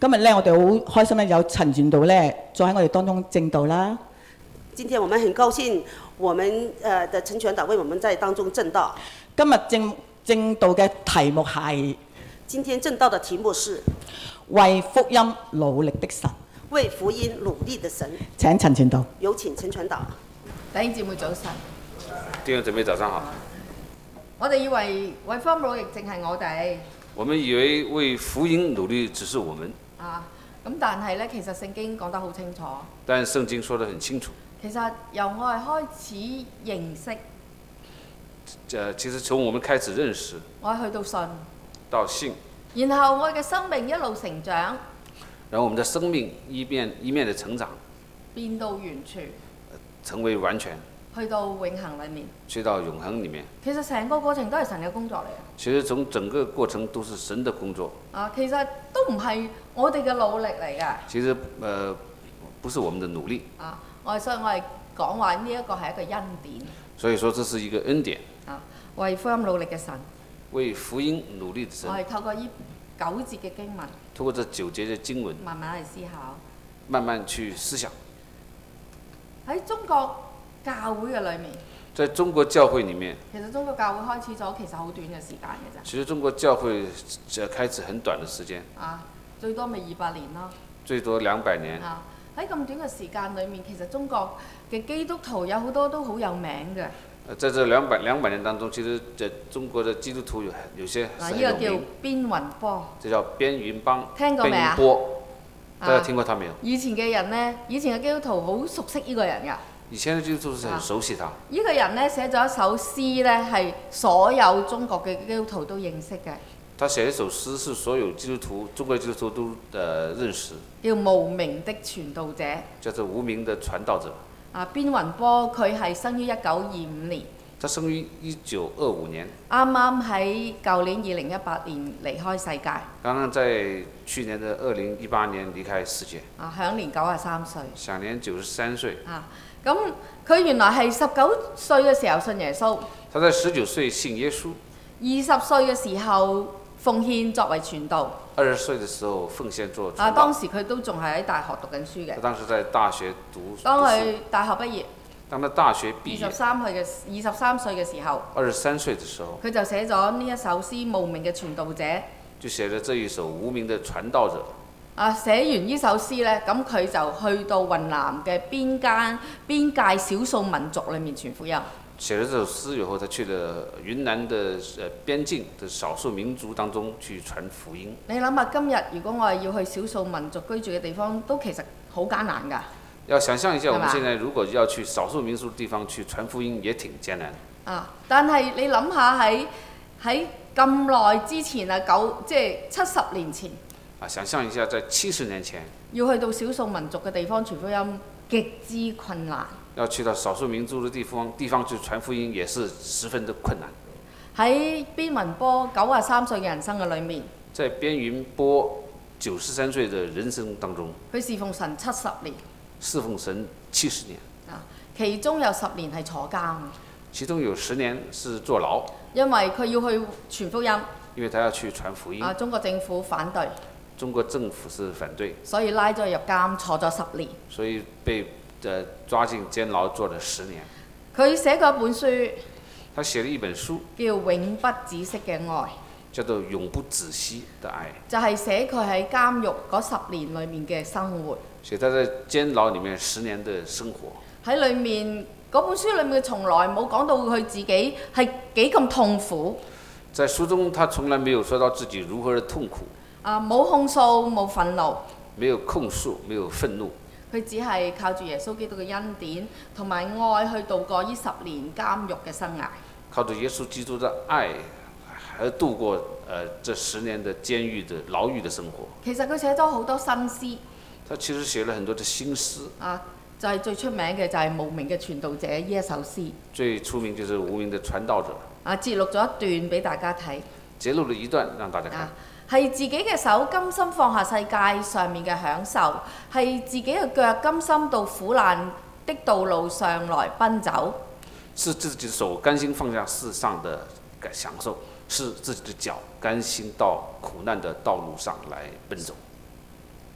今日咧，我哋好開心咧，有陳傳道咧，再喺我哋當中證道啦。 今天我們很高興，我們的陳傳導為我們在當中證道。 今日證道嘅題目係， 今天證道的題目是為福音努力的神。 為福音努力的神。 請陳傳道。 有請陳傳導。 弟兄姊妹早晨。 弟兄姊妹早上好。 我哋以為為福音努力淨係我哋。 我們以為為福音努力只是我們。 咁但係咧，其實聖經講得好清楚。 但聖經說得很清楚。 其實由我哋開始認識， 其實從我們開始認識， 我哋去到信， 到信， 然後我哋嘅生命一路成長， 然後我們的生命一面的成長， 變到完全， 成為完全， 去到永恆裡面， 去到永恆裡面。 其實成個過程都係神嘅工作嚟嘅。 其實從整個過程都是神的工作。 其實都唔係我哋嘅努力嚟嘅。 其實不是我們的努力。 所以我係講話呢一個係一個恩典。 所以說這是一個恩典。 為福音努力嘅神。 為福音努力的神。 我係透過呢9節嘅經文。 透過這9節嘅經文。 慢慢去思考。 慢慢去思想。 喺中國教會嘅裏面。 在中國教會裡面。 其實中國教會開始咗，其實好短嘅時間嘅啫。 其實中國教會開始很短嘅時間。 最多咪200年咯。最多200年。 喺咁短嘅時間裏面，其實中國嘅基督徒有好多都好有名嘅。 在這200年當中，其實在中國的基督徒有些是很有名。 呢個叫邊雲波。 這叫邊雲邦。 聽過未啊？ 大家聽過他沒有？ 以前嘅人呢，以前嘅基督徒好熟悉呢個人㗎。 以前嘅基督徒是很熟悉他。 呢個人呢，寫咗一首詩呢，係所有中國嘅基督徒都認識嘅。 他寫一首詩是所有中國基督徒都認識。叫無名的傳道者。 叫做無名的傳道者。 邊雲波佢係生於1925年。 他生於1925年。 啱啱喺舊年2018年離開世界。 剛剛在去年的2018年離開世界。 享年93歲。 享年93歲。 咁佢原來係19歲嘅時候信耶穌。 他在19歲信耶穌。 20歲嘅時候奉獻作為傳道。 20歲嘅時候奉獻做傳道。 當時佢都仲係喺大學讀緊書嘅。 他當時在大學讀。 當佢大學畢業。 當他大學畢業。23歲嘅時候。23歲嘅時候。佢就寫咗呢一首詩《無名嘅傳道者》。 就寫了這一首《無名的傳道者》。 寫完呢首詩呢，咁佢就去到雲南嘅邊界少數民族裏面傳福音。 寫了這首詩以後，他去了雲南的邊境的少數民族當中去傳福音。 你諗下，今日如果我係要去少數民族居住嘅地方，都其實好艱難㗎。 要想象一下，我們現在如果要去少數民族地方去傳福音，也挺艱難。 但係你諗下喺咁耐之前啊，即係70年前。 想象一下，在70年前， 要去到少數民族嘅地方傳福音，極之困難。 要去到少數民族嘅地方去傳福音，也是十分的困難。 喺邊雲波93歲嘅人生嘅裏面， 在邊雲波93歲嘅人生當中， 佢侍奉神70年。 侍奉神70年。 其中有10年係坐監。 其中有10年是坐牢。 因為佢要去傳福音。 因為他要去傳福音。 中國政府反對。 中國政府是反對， 所以拉咗入監坐咗10年。 所以被抓進監牢坐了10年。 佢寫過一本書， 他寫了一本書， 叫《永不止息嘅愛》， 叫做《永不止息的愛》， 就係寫佢喺監獄嗰10年裏面嘅生活。 寫他在監牢裡面10年的生活。 喺裡面嗰本書裡面從來冇講到佢自己係幾咁痛苦。 在書中，他從來沒有說到自己如何的痛苦。 冇控訴，冇憤怒。 沒有控訴，沒有憤怒。 佢只係靠住耶穌基督嘅恩典同埋愛去度過呢10年監獄嘅生涯。 靠着耶穌基督的愛，而度過這10年的監獄的牢獄的生活。 其實佢寫咗好多新詩。 他其實寫了很多的新詩。 就係最出名嘅就係無名嘅傳道者呢一首詩。 最出名就是無名的傳道者。 節錄咗一段俾大家睇。 節錄了一段讓大家看。 係自己嘅手甘心放下世界上面嘅享受，係自己嘅腳甘心到苦難的道路上來奔走。 是自己的手甘心放下世上的享受，是自己的腳甘心到苦難的道路上來奔走。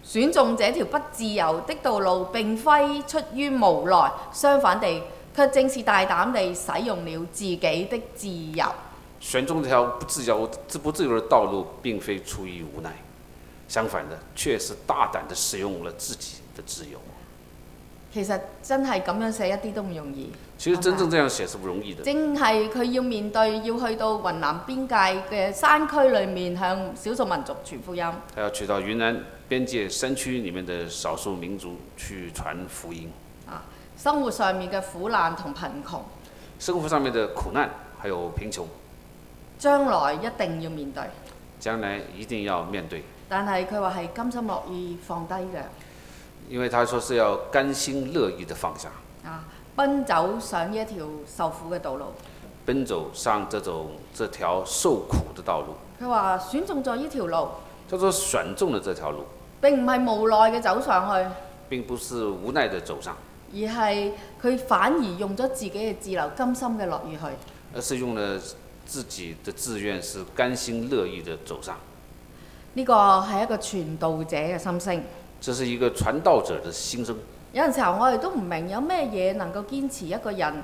選中這條不自由的道路並非出於無奈，相反地，卻正是大膽地使用了自己的自由。 選中這條不自由的道路，並非出於無奈，相反的，卻是大膽地使用了自己的自由。 其實真係咁樣寫一啲都唔容易。 其實真正這樣寫是不容易的。 正係佢要面對要去到雲南邊界嘅山區裏面向少數民族傳福音。 他要去到雲南邊界山區裡面的少數民族去傳福音。 生活上面嘅苦難同貧窮。 生活上面的苦難還有貧窮。 將來一定要面對。 將來一定要面對。 但係佢話係甘心樂意放低嘅。 因為他說是要甘心樂意的放下。 奔走上呢一條受苦嘅道路。 奔走上這條受苦的道路。 佢話選中咗呢條路。 叫做選中了這條路。 並唔係無奈嘅走上去。 並不是無奈的走上。 而係佢反而用咗自己嘅自由，甘心嘅樂意去。 而是用了自己的自願，是甘心樂意的走上。 呢個係一個傳道者嘅心聲。 這是一個傳道者的心聲。 有陣時候我哋都唔明有咩嘢能夠堅持一個人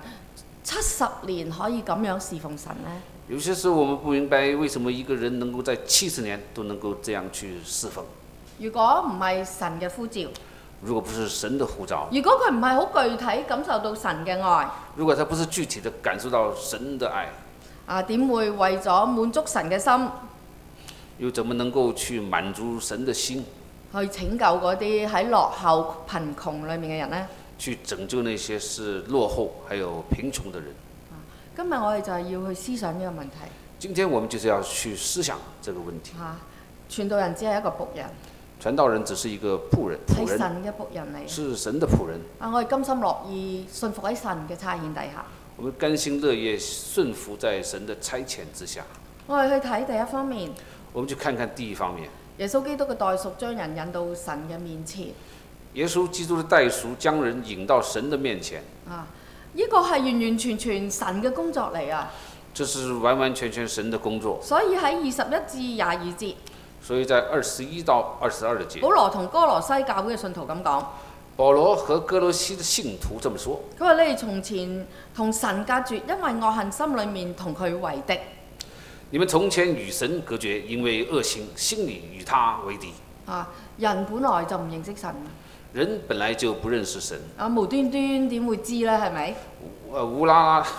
70年可以咁樣侍奉神呢？ 有些時候我們不明白，為什麼一個人能夠在70年都能夠這樣去侍奉。 如果唔係神嘅呼召， 如果不是神的呼召， 如果佢唔係好具體感受到神嘅愛， 如果他不是具體的感受到神的愛， 點會為咗滿足神嘅心， 又怎麼能夠去滿足神的心， 去拯救嗰啲喺落後貧窮裏面嘅人呢？ 去拯救那些是落後還有貧窮的人。 今日我哋就係要去思想呢個問題。 今天我們就是要去思想這個問題。 傳道人只係一個僕人。 傳道人只是一個僕人， 係神嘅僕人嚟。 是神的僕人。 我哋甘心樂意順服喺神嘅差遣底下。 我們甘心樂意順服在神的差遣之下。 我哋去睇第一方面。 我們去看看第一方面。 耶穌基督嘅代贖將人引到神嘅面前。 耶穌基督的代贖將人引到神的面前。 呢個係完完全全神嘅工作嚟啊！ 這是完完全全神的工作。 所以喺21至22節。 所以在21到22節。 保羅同哥羅西教會嘅信徒咁講。 保羅和哥羅西的信徒這麼說。 佢話：你哋從前同神隔絕，因為惡行心裏面同佢為敵。 你們從前與神隔絕，因為惡行心裏與他為敵。 人本來就唔認識神。 人本來就不認識神。 無端端點會知呢？係咪？ 烏啦啦，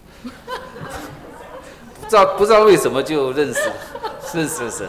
不知道為什麼就認識了神。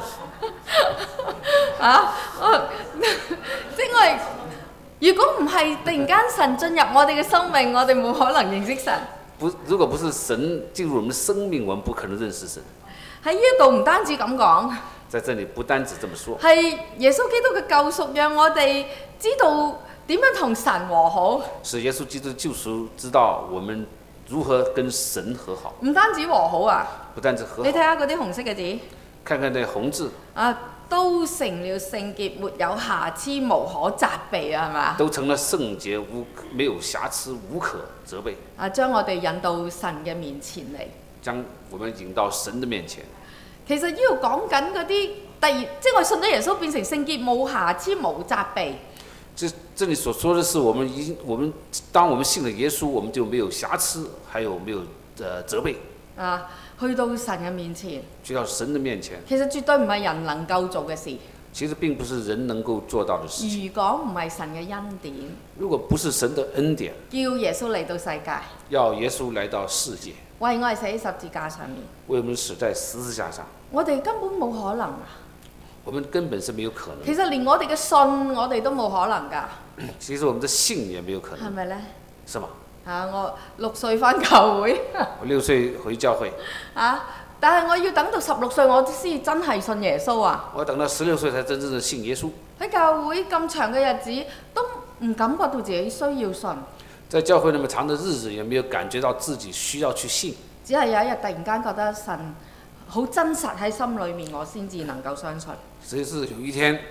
即係如果唔係突然間神進入我哋嘅生命，我哋冇可能認識神。 如果不是神進入我們的生命，我們不可能認識神。 喺呢度唔單止咁講， 在這裡不單止這麼說， 係耶穌基督嘅救贖，讓我哋知道點樣同神和好。 是耶穌基督的救贖，知道我們如何跟神和好。 唔單止和好啊， 不單止和好。 你睇下嗰啲紅色嘅字， 看看那紅字。 都成了聖潔，沒有瑕疵，無可責備啊，係嘛？ 都成了聖潔，沒有瑕疵，無可責備。 將我哋引到神嘅面前嚟。 將我們引到神的面前。 其實呢度講緊嗰啲即係我信咗耶穌變成聖潔，冇瑕疵，冇責備。 這裡所說的是當我們信了耶穌，我們就沒有瑕疵，還有沒有責備。 去到神嘅面前。 去到神的面前。 其實絕對唔係人能夠做嘅事。 其實並不是人能夠做到的事情。 如果唔係神嘅恩典。 如果不是神的恩典。 叫耶穌嚟到世界。 要耶穌來到世界。 為我哋死喺十字架上面。 為我們死在十字架上。 我哋根本冇可能。 我們根本是沒有可能。 其實連我哋嘅信，我哋都冇可能㗎。 其實我們的信也沒有可能。 係咪呢？ 是嗎？ 我6歲返教會。 我6歲回教會。 但係我要等到16歲，我先真係信耶穌啊！ 我等到16歲才真正的信耶穌。 喺教會咁長嘅日子，都唔感覺到自己需要信。 在教會那麼長的日子，也沒有感覺到自己需要去信。 只係有一日突然間覺得神好真實喺心裏面，我先至能夠相信。 只是有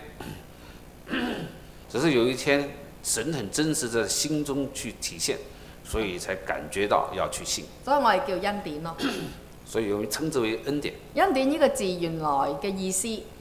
一天，神很真實在心中去體現，所以才感覺到要去信。 所以我哋叫恩典咯。 所以我們稱之為恩典。 恩典呢個字原來嘅意思，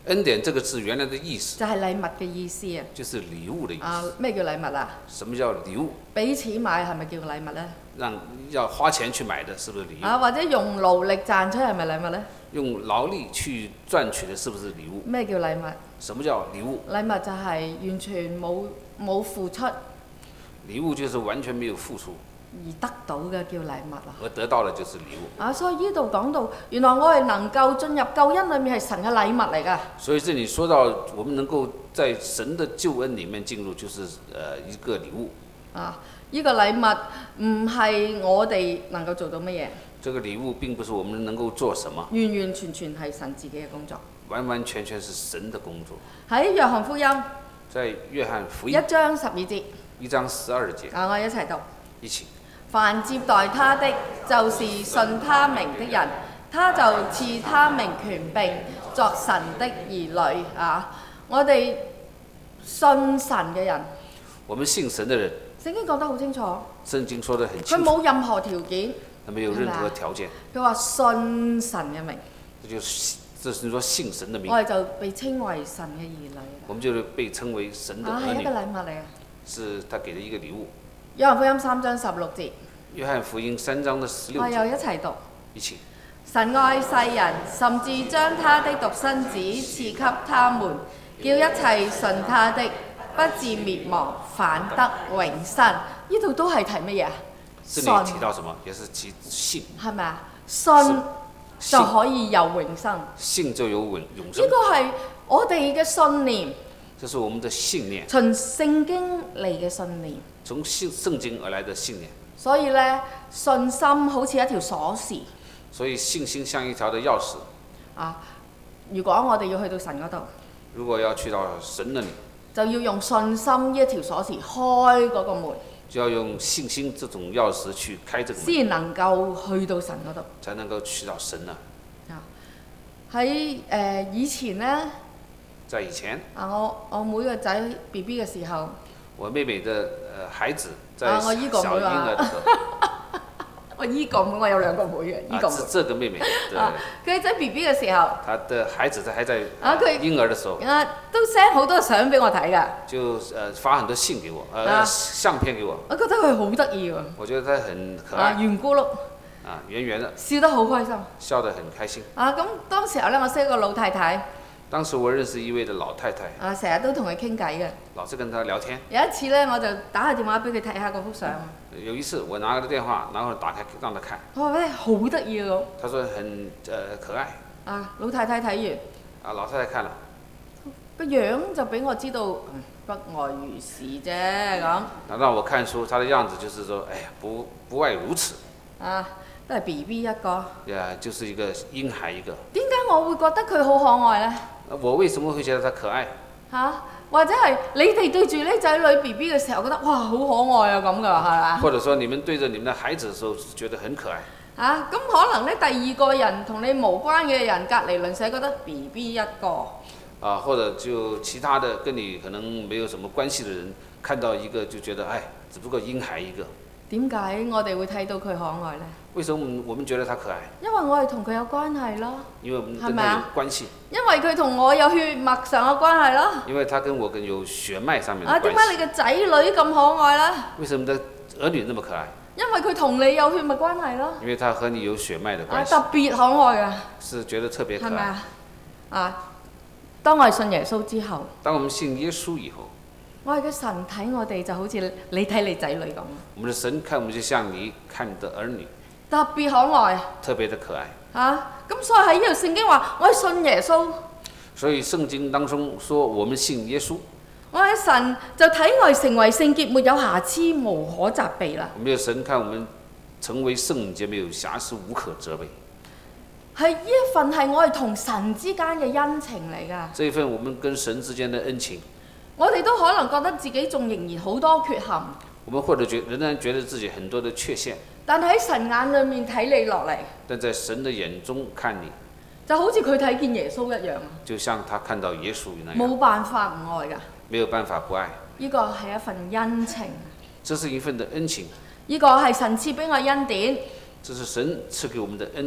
恩典这个字原来的意思就係禮物嘅意思啊。 就是禮物的意啊， 思。 咩叫禮物啊？ 什麼叫禮物？ 俾錢買係咪叫禮物呢？ 要花錢去買的，是不是禮物？ 啊，或者用勞力賺出係咪禮物呢？ 用勞力去賺取的，是不是禮物？ 咩叫禮物？ 什麼叫禮物？ 禮物就係完全冇付出禮物就是完全沒有付出而得到嘅叫禮物啊！ 而得到的就是禮物。 啊，所以呢度講到，原來我哋能夠進入救恩裏面係神嘅禮物嚟㗎。 所以這裡說到我們能夠在神的救恩裡面進入，就是一個禮物。 啊，呢個禮物唔係我哋能夠做到乜嘢。 這個禮物並不是我們能夠做什麼， 完完全全係神自己嘅工作。 完完全全是神的工作。 喺約翰福音在約翰福音 1章12節， 1章12節， 啊，我一齊讀。 一起。 凡接待他的，就是信他名的人，他就賜他名權柄作神的兒女啊！我哋信神嘅人， 我們信神的人， 聖經講得好清楚， 聖經說得很佢清楚， 冇任何條件， 他沒有任何條件， 佢話信神嘅名， 這是說信神的名我，哋就被稱為神嘅兒女。 我們就被稱為神的啊， 兒女係一個，禮物嚟嘅。 是他給的一個禮物。 約翰福音3章16節， 約翰福音3章的16 我又節， 一齊讀。 一起。 神愛世人，甚至將他的獨生子賜給他們，叫一切信他的不至滅亡，反得永生。呢度都係提乜嘢啊？ 這裡提到什麼？也是提信， 係咪啊？信就可以有永生。 信就有永生呢。個係我哋嘅信念， 這是我們的信念， 從聖經嚟嘅信念。 從聖經而來的信念。 所以呢，信心好似一條鎖匙。 所以信心像一條的鑰匙。 啊，如果我哋要去到神嗰度， 如果要去到神那裡， 就要用信心呢一條鎖匙開嗰個門， 就要用信心這種鑰匙去開這個門， 先能夠去到神嗰度。 才能夠去到神那。 喺以前呢， 在以前， 我妹個仔 BB 嘅時候， 我妹妹的孩子在我小嬰依個妹啊兒的時候， 我依個妹我有兩個妹嘅，依個妹。 這個妹妹，對， 佢仔 BB 嘅時候， 她的孩子還在佢嬰兒的時候， 都 send 好多相俾我睇㗎。 就發很多信給我，相片給我， 我覺得佢好得意喎。 我覺得他很可愛， 圓咕碌， 圓圓的， 笑得好開心。 笑得很開心。 咁當時候呢，我識一個老太太， 當時我認識一位的老太太， 成日都同佢傾偈嘅。 老是跟她聊天。 有一次呢，我就打個電話俾佢睇下嗰幅相。 有一次我拿個電話，然後打開讓她看， 我話好得意喎。 她說很可愛。 老太太睇完， 老太太看了， 個樣就俾我知道，不外如是啫咁。 讓我看出她的樣子，就是說，哎呀，不外如此。 都係 BB 一個。 就是一個嬰孩一個。 點解我會覺得佢好可愛呢？ 我為什麼會覺得他可愛？ 或者係你哋對住呢仔女 BB 嘅時候，覺得哇好可愛啊咁㗎，係嘛？ 或者說你們對着你們的孩子的時候，覺得很可愛。 咁可能呢，第二個人同你無關嘅人，隔離鄰舍覺得 BB 一個。 或者就其他的跟你可能沒有什麼關係的人，看到一個就覺得，哎，只不過嬰孩一個。 點解我哋會睇到佢可愛呢？ 為什麼我們覺得他可愛？ 因為我哋同佢有關係咯。 因為我們跟他有關係。 因為佢同我有血脈上嘅關係咯。 因為他跟我有血脈上面的關係。 點解你嘅仔女咁可愛呢？ 為什麼你的兒女那麼可愛？ 因為佢同你有血脈關係咯。 因為他和你有血脈的關係。 特別可愛嘅。 是覺得特別可愛。係咪啊？當我哋信耶穌之後。 當我們信耶穌以後。 我哋嘅神睇我哋就好似你睇你仔女咁。 我們的神看我們就像你看你的兒女， 特別可愛， 特別的可愛。 咁所以喺呢度聖經話，我哋信耶穌。 所以聖經當中說我們信耶穌。 我哋神就睇我哋成為聖潔，沒有瑕疵，無可責備啦。 我們的神看我們成為聖潔，沒有瑕疵，無可責備。 係呢一份係我哋同神之間嘅恩情嚟㗎。 這一份我們跟神之間的恩情。 我哋都可能覺得自己仲仍然好多缺陷， 我們或者仍然覺得自己很多的缺陷， 但喺神眼裏面睇你落嚟， 但在神的眼中看你， 就好似佢睇見耶穌一樣， 就像他看到耶穌那樣， 冇辦法唔愛㗎。 沒有辦法不愛。 呢個係一份恩情， 這是一份的恩情。 呢個係神賜俾我恩典， 這是神賜給我們的恩典。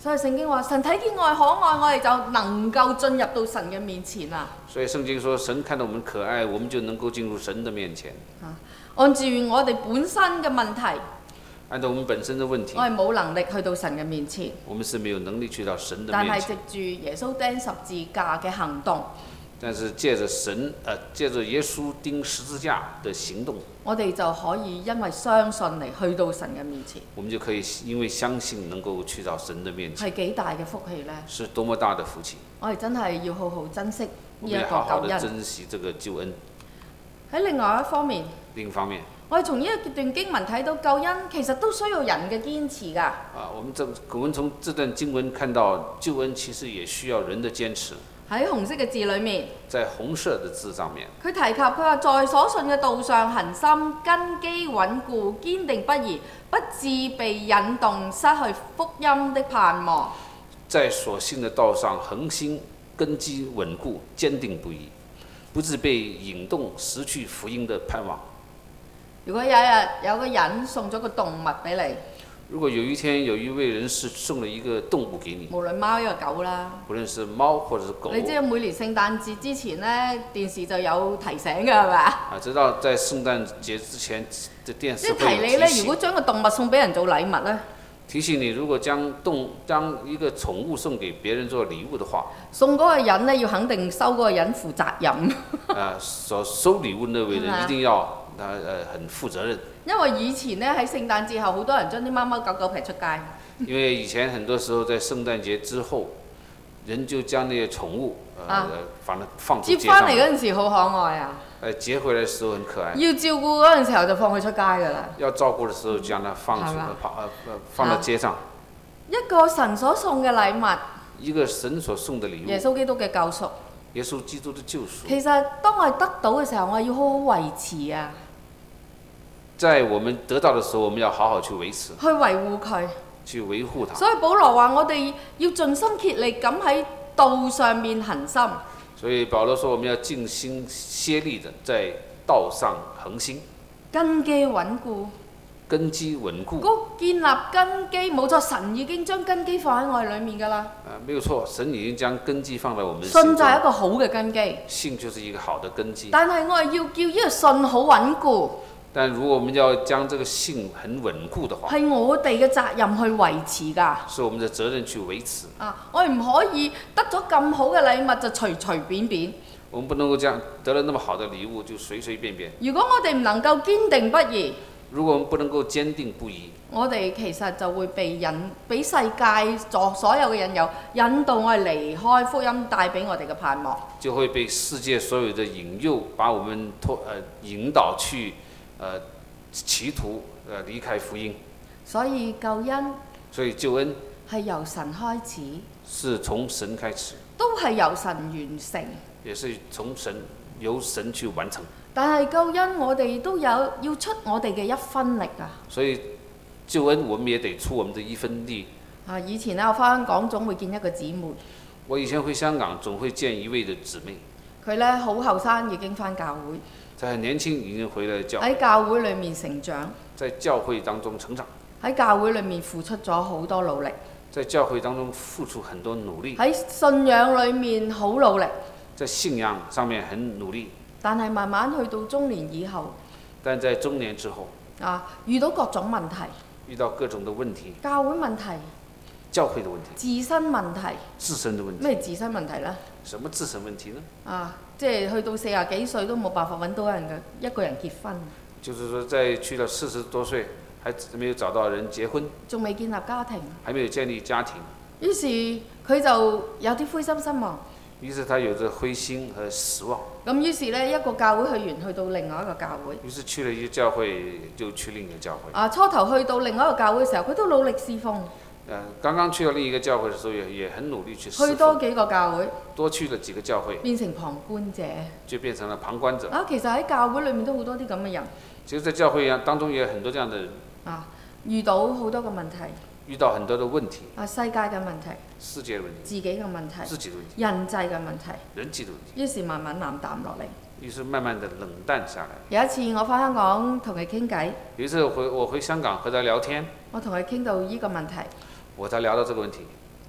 所以聖經話神睇見愛可愛，我哋就能夠進入到神嘅面前啦。 所以聖經說，神看到我們可愛，我們就能夠進入神的面前。 按住我哋本身嘅問題， 按照我們本身的問題， 我係冇能力去到神嘅面前。 我們是沒有能力去到神的但係面前。 藉住耶穌釘十字架嘅行動， 但是借着耶穌釘十字架的行動， 我哋就可以因為相信嚟去到神嘅面前。 我們就可以因為相信能夠去到神的面前。 係幾大嘅福氣呢？ 是多麼大的福氣！ 我哋真係要好好珍惜我呢一個們要好好救恩。 的珍惜這個救恩。 喺另外一方面， 另一方面， 我哋從呢一段經文睇到救恩其實都需要人嘅堅持㗎。 我們從這段經文看到救恩其實也需要人的堅持。 喺紅色嘅字裏面， 在紅色的字上面， 佢提及佢話在所信嘅道上恒心，根基穩固，堅定不移，不致被引動，失去福音的盼望。 在所信的道上恒心，根基穩固，堅定不移，不致被引動，失去福音的盼望。 如果有一日有個人送咗個動物俾你， 如果有一天有一位人士送了一個動物給你， 無論貓一個狗啦， 無論是貓或者是狗， 你知道每年聖誕節之前呢，電視就有提醒嘅係咪？ 知道在聖誕節之前的電視即係提你呢，如果將個動物送俾人做禮物呢， 提醒你，如果將一個寵物送給別人做禮物的話， 送嗰個人呢要肯定收嗰個人負責任。 所收禮物那位人一定要很負責任。 因為以前呢，喺聖誕節後，好多人將啲貓貓狗狗劈出街。 因為以前很多時候在聖誕節之後，人就將那些寵物放出街上。 接翻嚟嗰陣時好可愛啊！ 接回來的時候很可愛。 要照顧嗰陣時候就放佢出街㗎啦。 要照顧的時候就將它放到街上。 一個神所送嘅禮物， 一個神所送的禮物， 耶穌基督嘅救贖。 耶穌基督的救贖。 其實當我哋得到嘅時候，我哋要好好維持啊。 在我們得到的時候，我們要好好去維持， 去維護佢， 去維護它。 所以保羅話：我哋要盡心竭力咁喺道上面恒心。 所以保羅說，我們要盡心竭力的在道上恒心， 根基穩固。 根基穩固。 建立根基，冇錯，神已經將根基放喺我哋裡面㗎啦。 沒有錯，神已經將根基放在我們心中。 信就係一個好嘅根基。 信就是一個好的根基。 但係我係要叫呢個信好穩固。 但如果我們要將這個信很穩固的話，係我哋嘅責任去維持㗎。 是我們的責任去維持。 我哋唔可以得咗咁好嘅禮物就隨隨便便。 我們不能夠這樣得了那麼好的禮物就隨隨便便。 如果我哋唔能夠堅定不移， 如果我們不能夠堅定不移， 我哋其實就會俾世界所有嘅引誘引導我哋離開福音帶俾我哋嘅盼望。 就會被世界所有的引誘把我們引導去企圖離開福音。所以救恩係由神開始，是從神開始，都係由神完成，也是由神去完成。但係救恩我哋都要出我哋嘅一分力啊！所以救恩我們也得出我們的一分力。以前我返香港總會見一個姊妹。我以前回香港總會見一位的姊妹。佢呢好後生已經返教會。佢很年輕已經回來教會。喺教會裏面成長。在教會當中成長。喺教會裏面付出咗好多努力。在教會當中付出很多努力。喺信仰裏面好努力。在信仰上面很努力。但係慢慢去到中年以後，但在中年之後，遇到各種問題，遇到各種的問題，教會問題，教會的問題，自身問題，自身的問題，咩自身問題呢？什麼自身問題呢？即係去到40幾歲都冇辦法揾到一個人結婚。就是說，在去到40多歲，還沒有找到人結婚，仲未建立家庭，還沒有建立家庭。於是佢就有啲灰心失望。於是他有着灰心和失望。咁於是呢，一個教會去完，去到另外一個教會。於是去了一個教會，就去另一個教會。初頭去到另外一個教會嘅時候，佢都努力侍奉。剛剛去到另一個教會嘅時候，也很努力去侍奉。去多幾個教會。多去了幾個教會。變成旁觀者。就變成了旁觀者。其實喺教會裏面都好多啲咁嘅人。其實在教會當中也有很多這樣的人。遇到好多個問題。遇到很多的問題。世界嘅問題。世界的問題。自己嘅問題。自己的問題。人際嘅問題。人際的問題。於是慢慢冷淡落嚟。於是慢慢的冷淡下來。有一次我返香港同佢傾偈。有一次我回香港和他聊天。我同佢傾到呢個問題。我才聊到這個問題。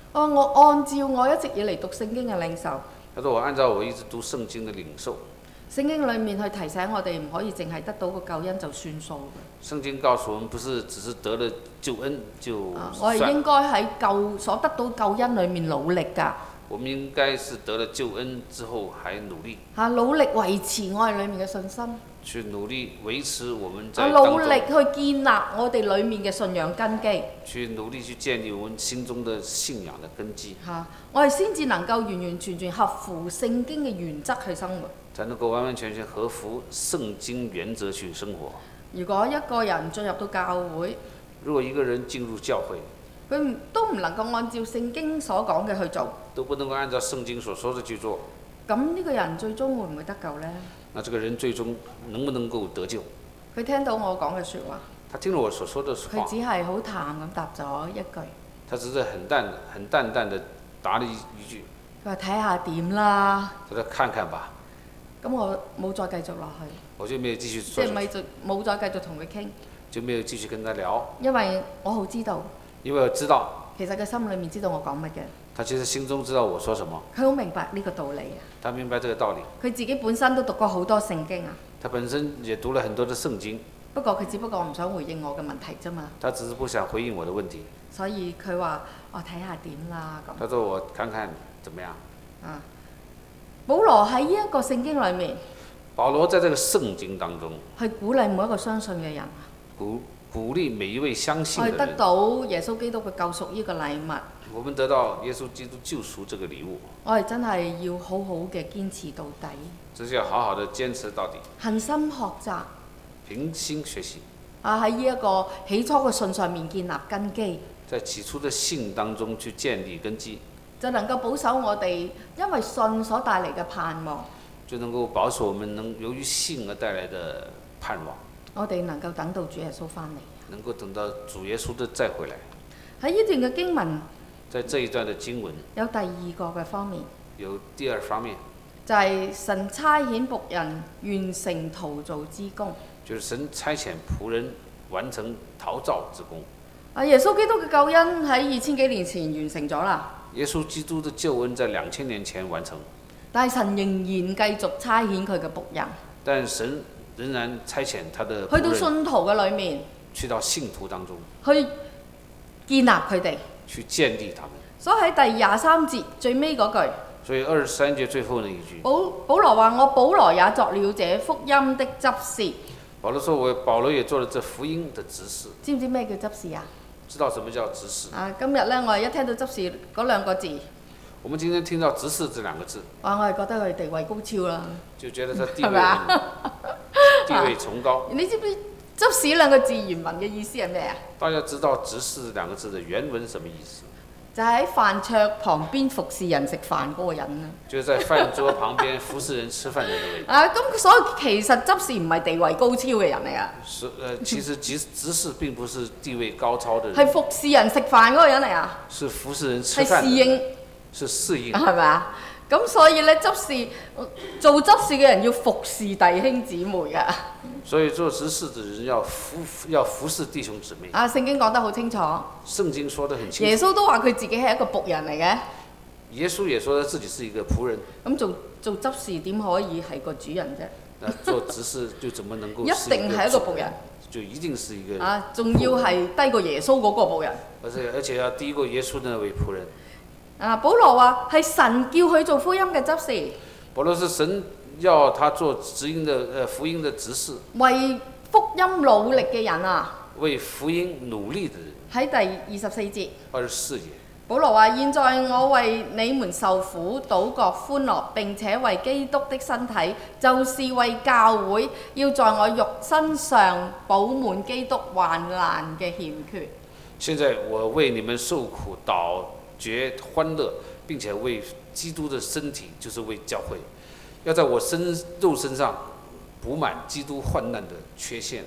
我按照我一直以嚟讀聖經嘅領受。 他說我按照我一直讀聖經的領受。 聖經裡面去提醒我哋唔可以淨係得到個救恩就算數嘅。 聖經告訴我們，不是只是得了救恩就我哋應該喺所得到救恩裡面努力㗎。 我們應該是得了救恩之後還努力。 努力維持我哋裡面嘅信心。 去努力維持我們在當中。 努力去建立我哋裡面嘅信仰根基。 去努力去建立我們心中的信仰的根基。 我哋先至能夠完完全全合乎聖經嘅原則去生活。 才能夠完完全全合乎聖經原則去生活。 如果一個人進入到教會， 如果一個人進入教會， 佢都唔能夠按照聖經所講嘅去做， 都不能夠按照聖經所說的去做， 咁呢個人最終會唔會得救呢？ 那這個人最終能不能夠得救？ 佢聽到我講嘅説話， 他聽了我所說的話， 佢只係好淡咁答咗一句， 他只是很淡淡的答了一句， 佢話睇下點啦。 他說看看吧。 咁我冇再繼續落去， 我就沒有繼續即係冇再繼續同佢傾， 就沒有繼續跟他聊， 因為我好知道， 因為我知道其實佢心裡面知道我講乜嘅， 他其實心中知道我說什麼， 佢好明白呢個道理啊， 他明白這個道理， 佢自己本身都讀過好多聖經啊， 他本身也讀了很多的聖經， 不過佢只不過唔想回應我嘅問題啫嘛， 他只是不想回應我的問題， 所以佢話我睇下點啦咁。 他說我看看怎麼樣。 保羅喺呢一個聖經裏面， 保羅在這個聖經當中， 去鼓勵每一個相信嘅人， 鼓勵每一位相信的人， 去得到耶穌基督嘅救贖呢個禮物。 我們得到耶穌基督救贖這個禮物， 我哋真係要好好嘅堅持到底， 這是要好好的堅持到底， 恆心學習， 平心學習。 喺呢一個起初嘅信上面建立根基， 在起初的信當中去建立根基， 就能夠保守我哋因為信所帶嚟嘅盼望， 就能夠保守我們能由於信而帶來的盼望。 我哋能夠等到主耶穌翻嚟， 能夠等到主耶穌的再回來。 喺呢段嘅經文， 在這一段的經文有第二個嘅方面， 有第二方面， 就係神差遣僕人完成陶造之功。 就是神差遣僕人完成陶造之功。 耶穌基督嘅救恩喺2000幾年前完成咗啦。 耶穌基督的救恩在2000年前完成， 但係神仍然繼續差遣佢嘅僕人。 但神仍然差遣他的僕人去到信徒嘅裏面， 去到信徒當中， 去建立佢哋， 去建立他們。 所以喺第23節最尾嗰句， 所以23節最後那一句， 保羅話：我保羅也作了這福音的執事。 保羅說：保羅也做了這福音的執事。 知唔知咩叫執事啊？ 知道什麼叫執事？ 今日呢，我哋一聽到執事嗰兩個字， 我們今天聽到執事這兩個字， 我係覺得佢地位高超啦， 就覺得他地位地位崇高。 你知唔知執事兩個字原文嘅意思係咩啊？ 大家知道執事兩個字的原文什麼意思？ 就喺飯桌旁邊服侍人食飯嗰個人啊！ 就在飯桌旁邊服侍人吃飯的那位。 咁所以其實執事唔係地位高超嘅人嚟噶。 其實執事並不是地位高超的人。 係服侍人食飯嗰個人嚟啊！ 是服侍人吃飯。係侍應。 是侍應。 係咪啊？咁所以咧，做執事嘅人要服侍弟兄姊妹噶。 所以做執事的人要服侍弟兄姊妹。 聖經講得好清楚。 聖經說得很清楚。 耶穌都話佢自己係一個僕人嚟嘅。 耶穌也說他自己是一個僕人。 咁做執事點可以係個主人啫？ 那做執事就怎麼能夠？ 一定係一個僕人。 就一定是一個。 仲要係低過耶穌嗰個僕人。 而且要低過耶穌那位僕人。 保羅話係神叫佢做福音嘅執事。保羅是神要他做福音的執事。 為福音努力嘅人啊。 為福音努力的人。 喺第24節。 24節。 保羅話：現在我為你們受苦，倒覺歡樂，並且為基督的身體，就是為教會，要在我肉身上補滿基督患難嘅欠缺。 現在我為你們受苦，倒覺歡樂，並且為基督的身體，就是為教會，要在我肉身上補滿基督患難的缺陷。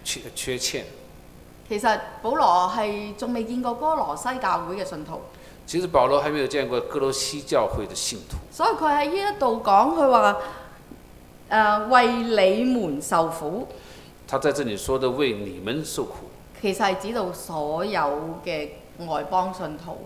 其實保羅係仲未見過哥羅西教會嘅信徒。 其實保羅還沒有見過哥羅西教會的信徒。 所以佢喺呢一度講，佢話為你們受苦。 他在這裡說的為你們受苦， 其實係指到所有嘅外邦信徒。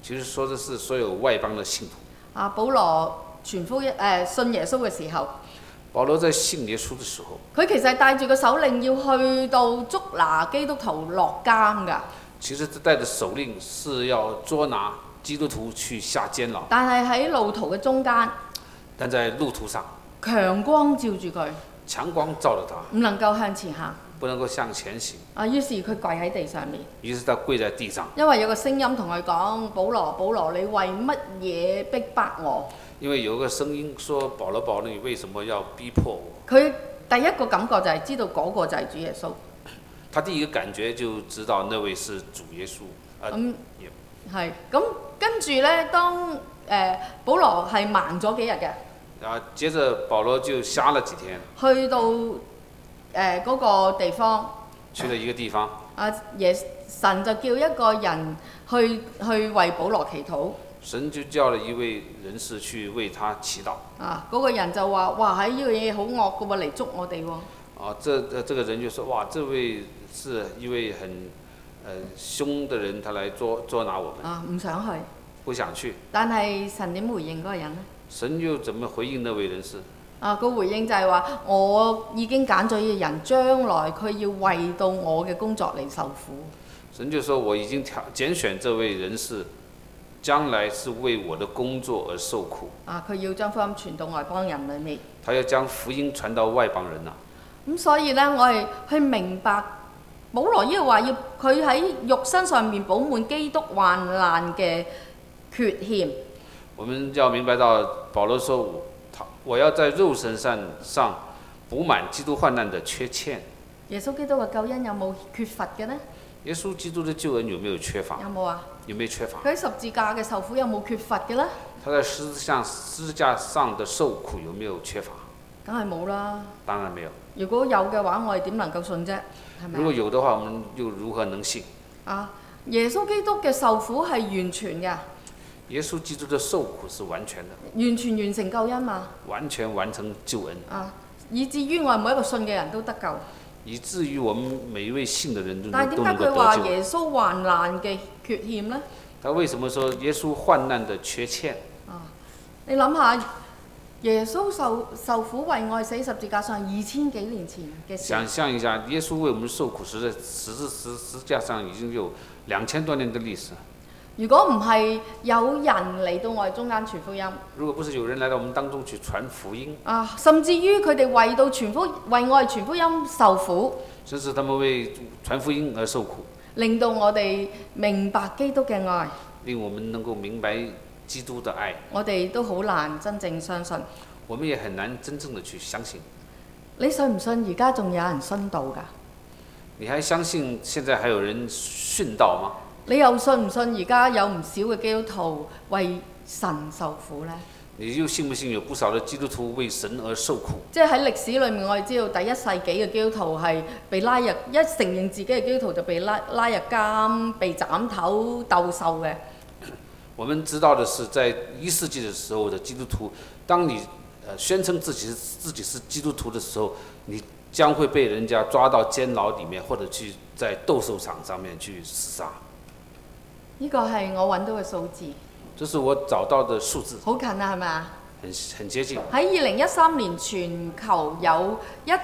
其實說的是所有外邦的信徒。 保羅傳福音信耶穌嘅時候， 保羅在信耶穌的時候， 佢其實帶住個首領要去到捉拿基督徒落監㗎。 其實帶着首領是要捉拿基督徒去下監牢。 但係喺路途嘅中間， 但在路途上， 強光照住佢， 強光照着他， 唔能夠向前行。 不能夠向前行。 於是佢跪喺地上面。 於是他跪在地上。 因為有個聲音同佢講：保羅，保羅，你為乜嘢逼迫我？ 因為有個聲音說：保羅，保羅，你為什麼要逼迫我？ 佢第一個感覺就係知道嗰個就係主耶穌。 他第一個感覺就知道那位是主耶穌。 係咁跟住呢，當保羅係盲咗幾日嘅。 接着保羅就瞎了幾天。 去到嗰個地方。 去了一個地方。 神就叫一個人去為保羅祈禱。 神就叫了一位人士去為他祈禱。 嗰個人就話：哇，喺呢個嘢好惡嘅喎，嚟捉我哋喎。 這個人就說：哇，這位是一位很兇的人，他來捉拿我們。 唔想去。 不想去。 但係神點回應嗰個人呢？ 神又怎麼回應那位人士？ 個回應就係話：我已經揀咗呢個人，將來佢要為到我嘅工作嚟受苦。 神就說：我已經揀選這位人士，將來是為我的工作而受苦。 佢要將福音傳到外邦人裏面。 他要將福音傳到外邦人啊。 咁所以呢，我哋去明白保羅呢個話，要佢喺肉身上面補滿基督患難嘅缺欠。 我們要明白到保羅說：我要在肉身上補滿基督患難的缺欠。 耶穌基督嘅救恩有冇缺乏嘅呢？ 耶穌基督的救恩有沒有缺乏？ 有冇啊？ 有沒有缺乏？ 佢喺十字架嘅受苦有冇缺乏嘅呢？ 他在十字架上的受苦有沒有缺乏？ 梗係冇啦。 當然沒有。 如果有嘅話，我哋點能夠信啫？係咪？ 如果有的話，我們又如何能信？ 耶穌基督嘅受苦係完全嘅。 耶穌基督的受苦是完全的。 完全完成救恩嘛？ 完全完成救恩。 以至於我哋每一個信嘅人都得救。 以至於我們每一位信的人都能夠得救。 但係點解佢話耶穌患難嘅缺欠呢？ 他為什麼說耶穌患難的缺欠？ 你諗下，耶穌受苦為愛死十字架上2000幾年前嘅事。 想象一下，耶穌為我們受苦時，在十字架上已經有2000多年的歷史。如果唔係有人嚟到我哋中間傳福音， 如果不是有人來到我們當中去傳福音， 甚至於佢哋為我哋傳福音受苦， 甚至他們為傳福音而受苦， 令到我哋明白基督嘅愛， 令我們能夠明白基督的愛， 我哋都好難真正相信。 我們也很難真正的去相信。 你信唔信而家仲有人殉道㗎？ 你還相信現在還有人殉道嗎？ 你又信唔信而家有唔少嘅基督徒為神受苦呢？ 你又信唔信有不少的基督徒為神而受苦？ 即係喺歷史裏面，我哋知道第一世紀嘅基督徒係被拉入，一承認自己係基督徒就被拉入監、被斬頭鬥獸嘅。 我們知道的是，在1世紀的時候的基督徒，當你宣稱自己是基督徒的時候，你將會被人家抓到監牢裡面，或者去在鬥獸場上面去廝殺。 呢個係我揾到嘅數字。 這是我找到的數字。 好近啊，係咪啊？ 很接近。 喺2013年，全球有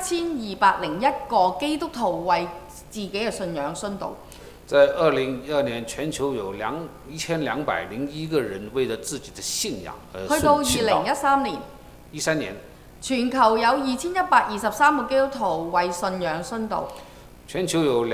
1201個基督徒為自己嘅信仰殉道。 在2012年，全球有1201個人為了自己的信仰而殉道。去到 2013年 ，13年， 全球有2123個基督徒為信仰殉道。 全球有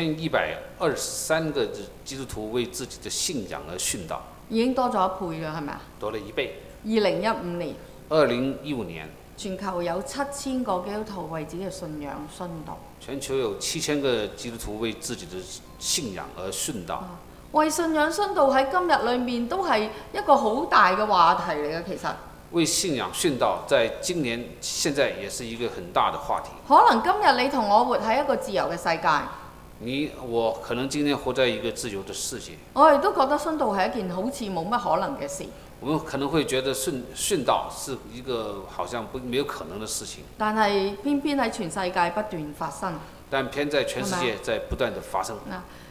2123個基督徒為自己的信仰而殉道。 已經多咗1倍㗎，係咪啊？ 多了1倍。 2015年。 2015年。 全球有7000個基督徒為自己嘅信仰殉道。 全球有7000個基督徒為自己的信仰而殉道。 為信仰殉道喺今日裏面都係一個好大嘅話題嚟嘅，其實。 為信仰殉道，在今年現在也是一個很大的話題。 可能今日你同我活喺一個自由嘅世界。 你我可能今天活在一個自由的世界。 我哋都覺得殉道係一件好似冇乜可能嘅事。 我們可能會覺得殉道是一個好像沒有可能的事情。 但係偏偏喺全世界不斷發生。 但偏在全世界在不斷的發生。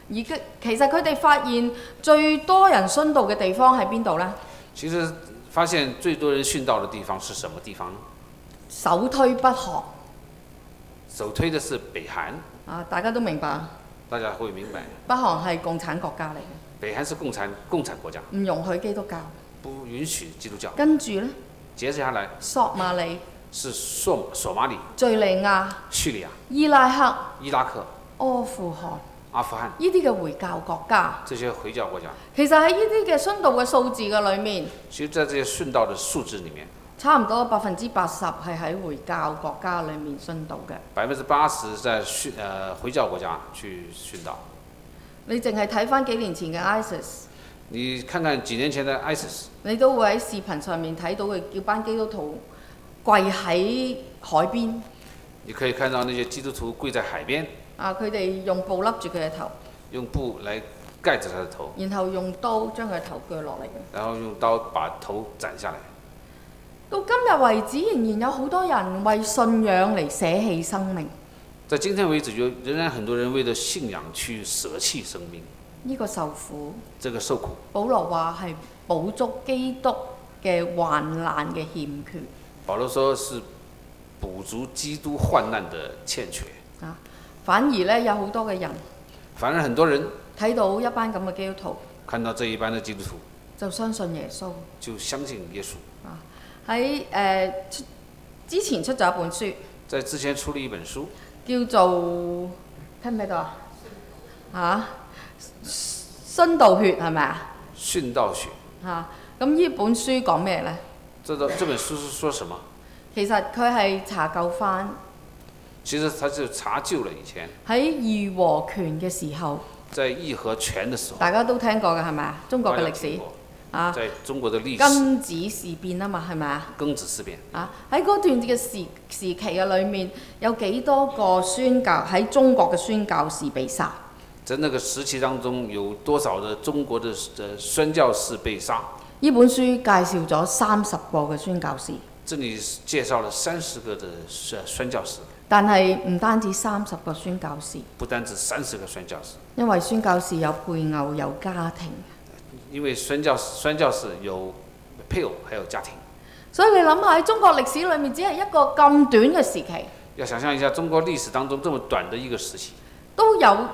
其實佢哋發現最多人殉道嘅地方喺邊度呢？ 其實發現最多人殉道的地方是什麼地方呢？ 首推北韓。 首推的是北韓。 大家都明白。 大家會明白。 北韓係共產國家嚟嘅。 北韓是共產國家。 唔容許基督教。 不允許基督教。 跟住呢？ 接下來。 索馬里。 是索馬里。 敍利亞。 敘利亞。 伊拉克。 伊拉克。 阿富汗。 阿富汗呢啲嘅回教國家， 這些回教國家， 其實喺呢啲嘅殉道嘅數字嘅裏面， 其實在這些殉道嘅數字裡面， 差唔多80%係喺回教國家裡面殉道嘅。 80%在回教國家去殉道。 你淨係睇翻幾年前嘅 ISIS， 你看看幾年前嘅 ISIS， 你都會喺視頻上面睇到佢叫班基督徒跪喺海邊。 你可以看到那些基督徒跪在海邊。 佢哋用布笠住佢嘅頭， 用布來蓋着他的頭， 然後用刀將佢嘅頭鋸落嚟嘅， 然後用刀把頭斬下來。 到今日為止，仍然有好多人為信仰嚟捨棄生命。 在今天為止，仍然很多人為了信仰去捨棄生命。 呢個受苦， 這個受苦， 保羅話係補足基督嘅患難嘅欠缺。 保羅說是補足基督患難的欠缺。 反而咧有好多嘅人， 反而很多人睇到一班咁嘅基督徒， 看到這一班嘅基督徒， 就相信耶穌， 就相信耶穌。 喺之前出咗一本書， 在之前出了一本書， 叫做睇唔睇到啊？殉道血係咪啊？ 殉道血。 咁呢本書講咩咧？ 這本書是說什麼？ 其實佢係查究翻。 其實他就查究了以前喺義和拳嘅時候， 在義和拳的時候， 大家都聽過嘅係咪啊？中國嘅歷史在中國的歷史， 庚子事變啊嘛，係咪啊？ 庚子事變喺嗰段嘅時期嘅裏面，有幾多個宣教喺中國嘅宣教士被殺？ 在那個時期當中，有多少的中國的宣教士被殺？ 呢本書介紹咗30個嘅宣教士。 這裡介紹了30個的宣教士。 但係唔單止30個宣教士， 不單止30個宣教士， 因為宣教士有配偶有家庭， 因為宣教士有配偶還有家庭， 所以你諗下喺中國歷史裏面，只係一個咁短嘅時期， 要想象一下中國歷史當中這麼短的一個時期， 都有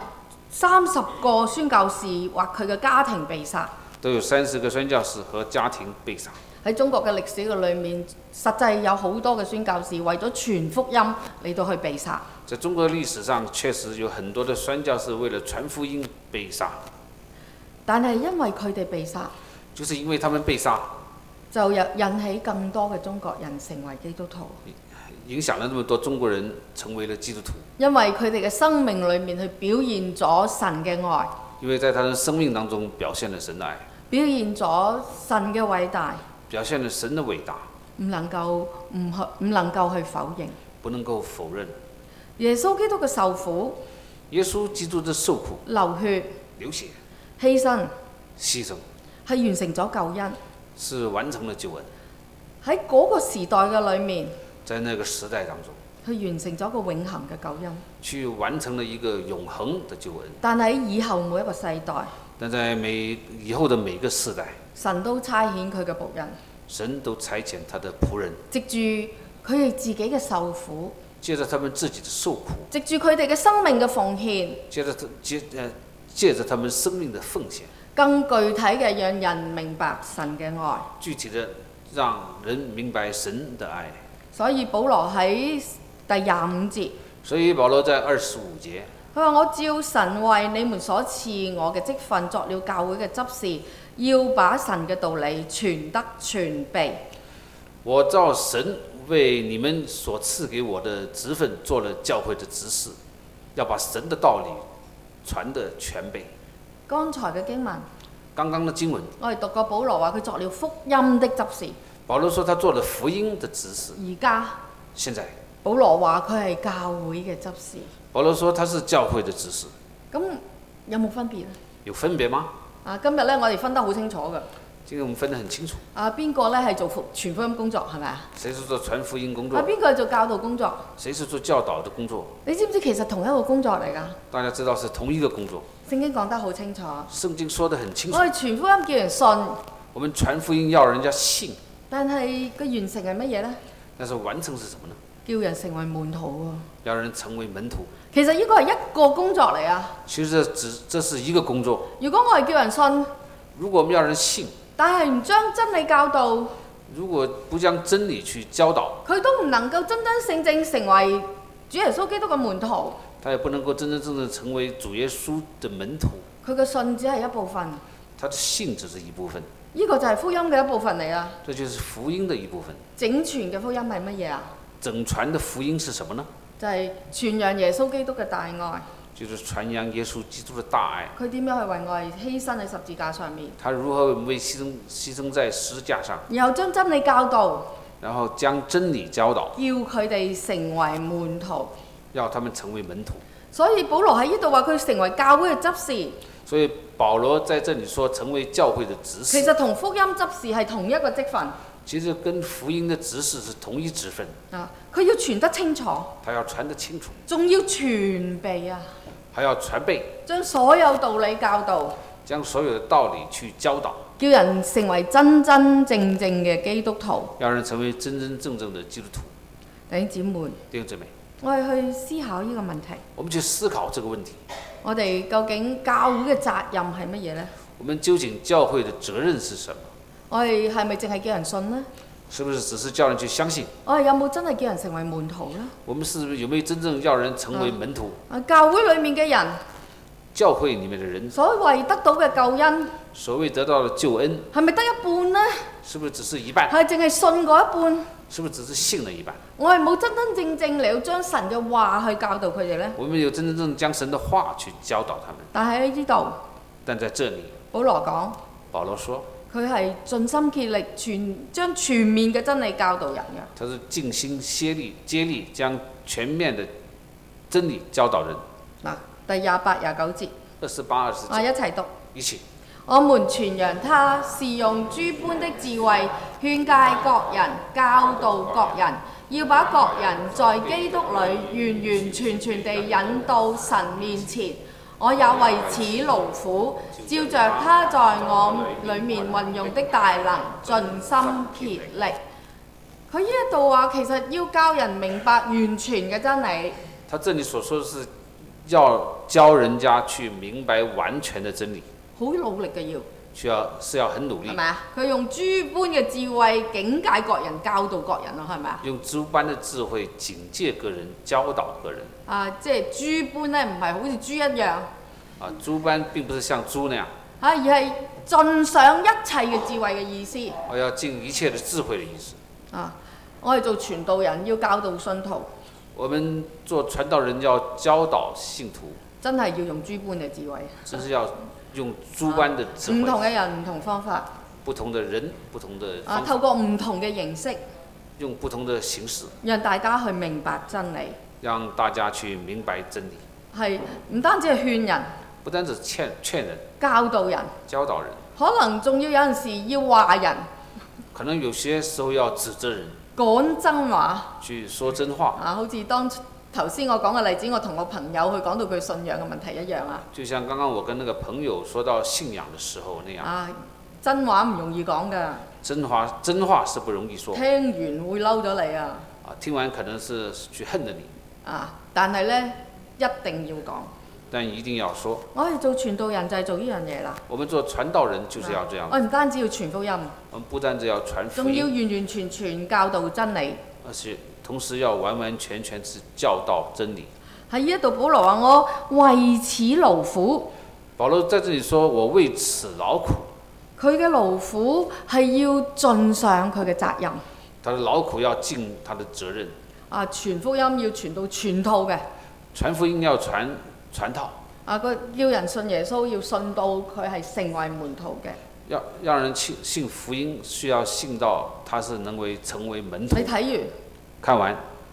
30個宣教士或佢嘅家庭被殺， 都有30個宣教士和家庭被殺。 喺中國嘅歷史嘅裏面，實際有好多嘅宣教士為咗傳福音嚟到去被殺。 在中國歷史上，確實有很多的宣教士為了傳福音被殺。 但係因為佢哋被殺， 就是因為他們被殺， 就引起更多嘅中國人成為基督徒。 影響了那麼多中國人成為了基督徒。 因為佢哋嘅生命裏面去表現咗神嘅愛。 因為在他的生命當中表現了神的愛。 表現咗神嘅偉大。 表現了神的偉大， 唔能夠去否認， 不能夠否認耶穌基督嘅受苦， 耶穌基督的受苦， 流血，犧牲，係完成咗救恩， 是完成了救恩。 喺嗰個時代嘅裏面， 在那個時代當中， 去完成咗個永恆嘅救恩， 去完成了一個永恆的救恩。 但喺以後每一個世代， 但在以後的每個世代， 神都差遣佢嘅僕人， 神都差遣他的僕人， 藉住佢哋自己嘅受苦， 借着他們自己的受苦， 藉住佢哋嘅生命嘅奉獻， 借着他們生命的奉獻， 更具體嘅讓人明白神嘅愛， 具體的讓人明白神的愛。 所以保羅喺第25節， 所以保羅在25節。 佢話：我照神為你們所賜我嘅職分，作了教會嘅執事，要把神嘅道理傳得全備。 我照神為你們所賜給我的職分，做了教會的執事，要把神的道理傳得全備。 剛才嘅經文， 剛剛的經文， 我哋讀過保羅話佢作了福音的執事。 保羅說他做了福音的執事。 而家， 現在， 保羅話佢係教會嘅執事。 保羅說他是教會的執事。 咁有冇分別咧？ 有分別嗎？ 今日咧我哋分得好清楚㗎。 這個我們分得很清楚。 邊個咧係做傳福音工作係咪啊？ 誰是做傳福音工作？ 邊個係做教導工作？ 誰是做教導的工作？ 你知唔知其實同一個工作嚟㗎？ 大家知道是同一個工作。 聖經講得好清楚。 聖經說得很清楚。 我哋傳福音叫人信。 我們傳福音要人家信。 但係個完成係乜嘢呢？ 但是完成是什麼呢？ 叫人成為門徒喎。 要人成為門徒。 其實呢個係一個工作嚟啊。 其實這是一個工作。 如果我係叫人信， 如果我們要人信， 但係唔將真理教導， 如果不將真理去教導， 佢都唔能夠真真正正成為主耶穌基督嘅門徒。 他也不能夠真真正正成為主耶穌的門徒。 佢嘅信只係一部分。 他的信只是一部分。 呢個就係福音嘅一部分嚟啊。 這就是福音的一部分。 整全嘅福音係乜嘢啊？ 整傳的福音是什麼呢？就係傳揚耶穌基督嘅大愛。 就是傳揚耶穌基督的大愛。 佢點樣去為我哋犧牲喺十字架上面？ 他如何為犧牲在十字架上？ 然後將真理教導。 然後將真理教導。 要佢哋成為門徒。 要他們成為門徒。 所以保羅喺呢度話佢成為教會嘅執事。 所以保羅在這裡說成為教會的執事。 其實同福音執事係同一個職分。 其實跟福音的執事是同一職分。 佢要傳得清楚。 他要傳得清楚。 仲要傳備啊。 還要傳備。 將所有道理教導。 將所有的道理去教導。 叫人成為真真正正嘅基督徒。 讓人成為真真正正的基督徒。 弟兄姊妹。 弟兄姊妹。 我哋去思考呢個問題。 我們去思考這個問題。 我哋究竟教會嘅責任係乜嘢呢？ 我們究竟教會的責任是什麼？ 我哋係咪淨係叫人信呢？ 是不是只是叫人去相信？ 我哋有冇真係叫人成為門徒呢？ 我們是有沒有真正要人成為門徒？ 教會裏面嘅人， 教會裡面的人， 所謂得到嘅救恩， 所謂得到的救恩， 係咪得一半呢？ 是不是只是一半？ 係淨係信嗰一半？ 是不是只是信了一半？ 我係冇真真正正嚟到將神嘅話去教導佢哋呢？ 我們有真真正將神的話去教導他們。 但係喺呢度， 但在這裡， 保羅講， 保羅說， 佢係盡心竭力將全面嘅真理教導人嘅。 他是盡心竭力將全面的真理教導人。 嗱，第28、29節。 28、29。 一齊讀。 一起。 我們傳揚他是用諸般的智慧勸誡各人，教導各人，要把各人在基督裏完完全全地引到神面前。我也為此勞苦，照着他在我裏面運用的大能，盡心竭力。佢呢一度話，其實要教人明白完全嘅真理。 他這裡所說的是要教人家去明白完全的真理。 好努力嘅是要很努力。 係咪啊？佢用諸般嘅智慧警戒各人，教導各人咯，係咪啊？ 用諸般的智慧警戒個人，教導個人。 即係諸般咧，唔係好似豬一樣。 諸般並不是像豬那樣。 而係盡上一切嘅智慧嘅意思。 我要盡一切的智慧的意思。 我哋做傳道人要教導信徒。 我們做傳道人要教導信徒。 真係要用諸般嘅智慧。 真是要用諸般的智慧。 唔同嘅人，唔同方法。 不同的人，不同的方法。 透過唔同嘅形式。 用不同的形式。 讓大家去明白真理。 讓大家去明白真理。 係唔單止係勸人。 不單止勸人。 教導人。 教導人。 可能仲要有陣時要話人。 可能有些時候要指責人。 講真話。 去說真話。 好似頭先我講嘅例子，我同我朋友去講到佢信仰嘅問題一樣啊。 就像剛剛我跟那個朋友說到信仰的時候那樣。 真話唔容易講㗎。 真話是不容易說。 聽完會嬲咗你啊。 聽完可能是去恨了你。 但係呢，一定要講。 但一定要說。 我哋做傳道人就係做呢樣嘢啦。 我們做傳道人就是要這樣。 我唔單止要傳福音。 我們不單止要傳福音。 仲要完完全全教導真理。 而且同時要完完全全是教導真理。 喺呢一度，保羅話我為此勞苦。 保羅在這裡說我為此勞苦。 佢嘅勞苦係要盡上佢嘅責任。 他的勞苦要盡他的責任。 傳福音要傳到全套嘅。 傳福音要傳套。 佢叫人信耶穌，要信到佢係成為門徒嘅。 要讓人信福音，需要信到他是能為成為門徒。 你睇完？ 看完。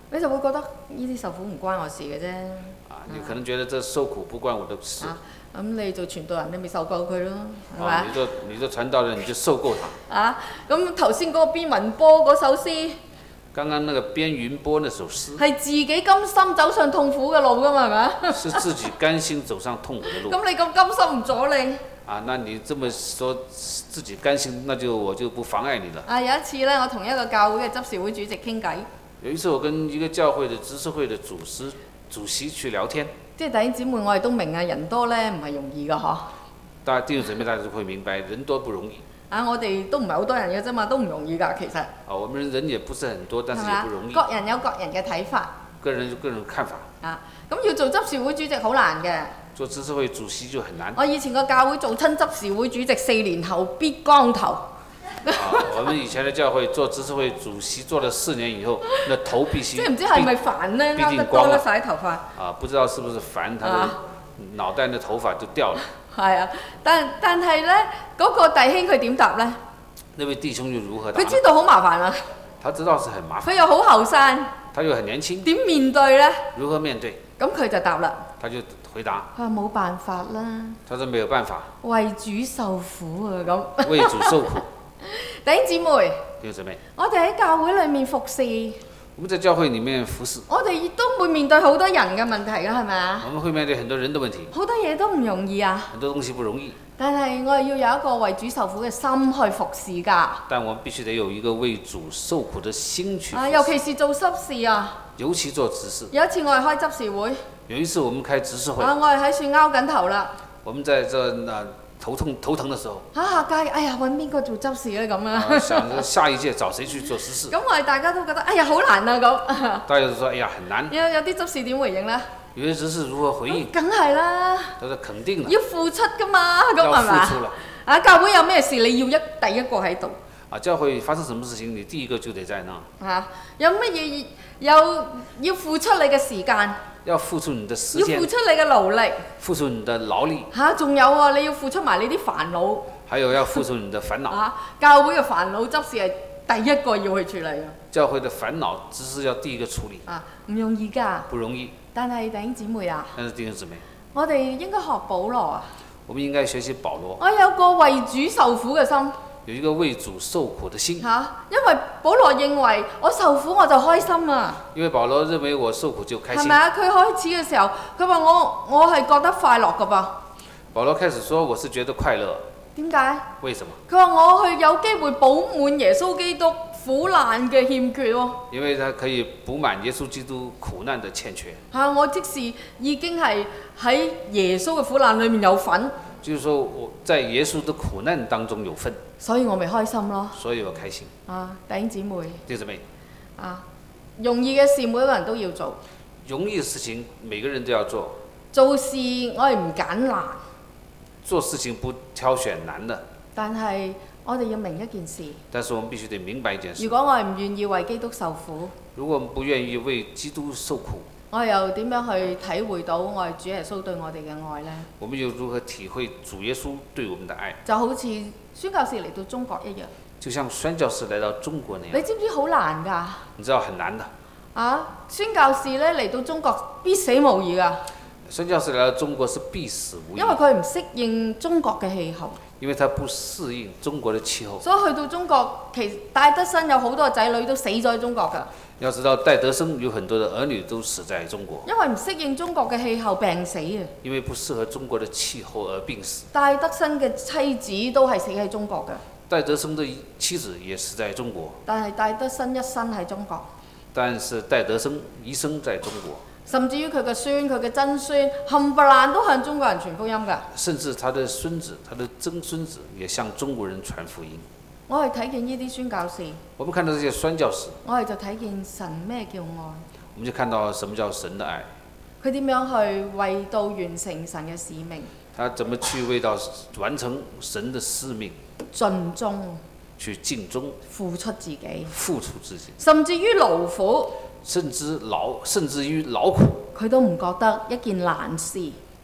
你就會覺得呢啲受苦唔關我事嘅啫。 你可能覺得這受苦不關我的事。 咁你做傳道人，你咪受夠佢咯，係咪？ 你做傳道人，你就受夠他。 咁頭先嗰個邊雲波嗰首詩， 剛剛那個邊雲波那首詩， 係自己甘心走上痛苦嘅路噶嘛，係咪？ 是自己甘心走上痛苦的路。 咁你咁甘心唔阻你？ 那你這麼說自己甘心，那就我就不妨礙你了。 有一次呢，我同一個教會嘅執事會主席傾偈。 有一次我跟一個教會的執事會的主席去聊天。 即係弟兄姊妹，我哋都明啊，人多咧唔係容易噶嗬。 大家弟兄姊妹，大家都會明白，人多不容易。 我哋都唔係好多人嘅啫嘛，都唔容易㗎其實。 我們人也不是很多，但是也不容易。 各人有各人嘅睇法。 個人有個人嘅看法。 咁要做執事會主席好難嘅。 做執事會主席就很難。 我以前個教會做親執事會主席4年後必光頭。 我們以前的教會做執事會主席做了4年以後，那頭必須即係唔知係咪煩呢？啱得光得晒頭髮。 不知道是不是煩，他的腦袋的頭髮就掉了。 但係呢，嗰個弟兄佢點答呢？ 那位弟兄又如何答？ 佢知道好麻煩啊。 他知道是很麻煩。 佢又好後生。 他又很年輕。 點面對呢？ 如何面對？ 咁佢就答啦。 他就回答。 佢話冇辦法啦。 他說沒有辦法。 為主受苦啊咁。 為主受苦。 弟兄姊妹， 弟兄姊妹， 我哋喺教會裏面服侍， 我們在教會裡面服侍， 我哋亦都會面對好多人嘅問題㗎，係咪啊？ 我們會面對很多人的問題， 好多嘢都唔容易啊。 很多東西不容易。 但係我哋要有一個為主受苦嘅心去服侍㗎。 但我們必須得有一個為主受苦的心去服侍。 尤其是做執事啊。 尤其做執事。 有一次我係開執事會。 有一次我們開執事會。 我係喺處拗緊頭啦。 我們在這頭疼的時候， 下屆哎呀揾邊個做執事咧咁啊？ 想着下一屆找誰去做執事？ 咁我哋大家都覺得哎呀好難啊咁。 大家都說哎呀很難。 有啲執事點回應咧？ 有啲執事如何回應？ 梗係啦。 他說肯定啦。 要付出㗎嘛，咁係嘛？ 要付出啦。 教會有咩事你要第一個喺度。 教會發生什麼事情，你第一個就得在那。 有乜嘢要付出你嘅時間？ 要付出你的時間， 要付出你嘅勞力， 付出你的勞力。 仲有啊，你要付出埋你啲煩惱。 還有要付出你的煩惱。 教會嘅煩惱執事係第一個要去處理嘅。 教會的煩惱只是要第一個處理。 唔容易㗎。 不容易。 但係弟兄姊妹啊。 但是弟兄姊妹。 我哋應該學保羅啊。 我們應該學習保羅。 我有個為主受苦嘅心。 有一個為主受苦的心。 因為保羅認為我受苦我就開心啊。 因為保羅認為我受苦就開心。 係咪啊？佢開始嘅時候，佢話我係覺得快樂㗎噃。 保羅開始說我是覺得快樂。 點解？ 為什麼？ 佢話我去有機會補滿耶穌基督苦難嘅欠缺喎。 因為他可以補滿耶穌基督苦難的欠缺。 我即使已經係喺耶穌嘅苦難裏面有份。 就是說我在耶穌的苦難當中有份， 所以我咪開心咯。 所以我開心。 弟兄姊妹。 弟兄姊妹。 容易嘅事每一個人都要做。 容易嘅事情每個人都要做。 做事我哋唔揀難。 做事情不挑選難的。 但係我哋要明一件事。 但是我們必須得明白一件事。 如果我哋唔願意為基督受苦。 如果我們不願意為基督受苦。 我又點樣去體會到我哋主耶穌對我哋嘅愛呢？ 我們又如何體會主耶穌對我們的愛？ 就好似宣教士嚟到中國一樣。 就像宣教士來到中國那樣。 你知唔知好難㗎？ 你知道很難的。 宣教士咧嚟到中國必死無疑㗎。 宣教士來到中國是必死無疑。 因為佢唔適應中國嘅氣候。 因為他不適應中國的氣候。 所以去到中國，其實戴德生有好多仔女都死咗喺中國㗎。 要知道戴德生有很多的兒女都死在中國， 因為唔適應中國嘅氣候病死啊。 因為不適合中國的氣候而病死。 戴德生嘅妻子都係死喺中國嘅。 戴德生的妻子也死在中國。 但係戴德生一生喺中國。 但是戴德生一生在中國。 甚至於佢嘅孫、佢嘅曾孫冚唪唥都向中國人傳福音㗎。 甚至他的孫子、他的曾孫子也向中國人傳福音。 我係睇見呢啲宣教士。 我們看到這些宣教士。 我哋就睇見神咩叫愛。 我們就看到什麼叫神的愛。 佢點樣去為到完成神嘅使命？ 他怎麼去為到完成神的使命？ 盡忠。 去盡忠。 付出自己。 付出自己。 甚至於勞苦。 甚至於勞苦。 佢都唔覺得一件難事。